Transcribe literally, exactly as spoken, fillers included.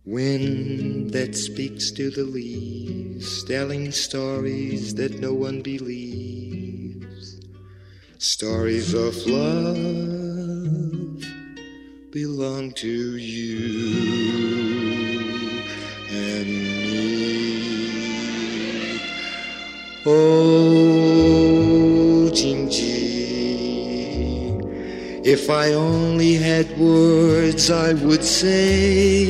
Wind that speaks to the leaves, telling stories that no one believes. Stories of love belong to you and me. Oh, Gingy, if I only had words I would say